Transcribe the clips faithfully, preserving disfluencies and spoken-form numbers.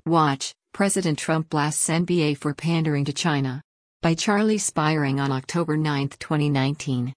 Watch, President Trump blasts N B A for pandering to China. By Charlie Spiring on October ninth, twenty nineteen.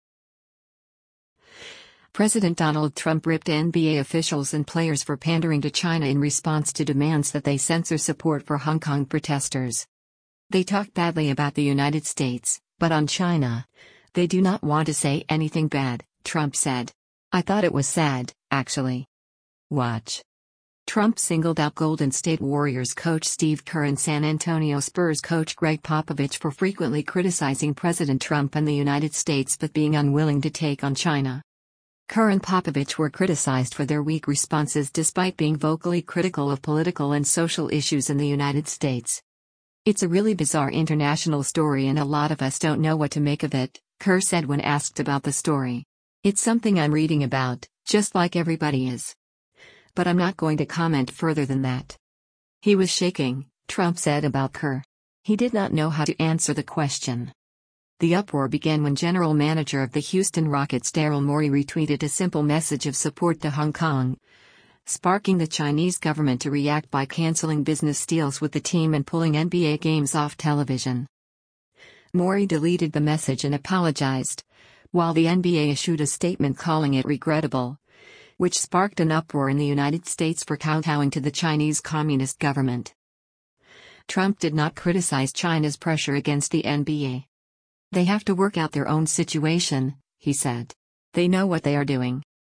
President Donald Trump ripped N B A officials and players for pandering to China in response to demands that they censor support for Hong Kong protesters. They talk badly about the United States, but on China, they do not want to say anything bad, Trump said. I thought it was sad, actually. Watch. Trump singled out Golden State Warriors coach Steve Kerr and San Antonio Spurs coach Greg Popovich for frequently criticizing President Trump and the United States but being unwilling to take on China. Kerr and Popovich were criticized for their weak responses despite being vocally critical of political and social issues in the United States. It's a really bizarre international story and a lot of us don't know what to make of it, Kerr said when asked about the story. It's something I'm reading about, just like everybody is. But I'm not going to comment further than that. He was shaking, Trump said about Kerr. He did not know how to answer the question. The uproar began when General Manager of the Houston Rockets Daryl Morey retweeted a simple message of support to Hong Kong, sparking the Chinese government to react by canceling business deals with the team and pulling N B A games off television. Morey deleted the message and apologized, while the N B A issued a statement calling it regrettable, which sparked an uproar in the United States for kowtowing to the Chinese Communist government. Trump did not criticize China's pressure against the N B A. They have to work out their own situation, he said. They know what they are doing.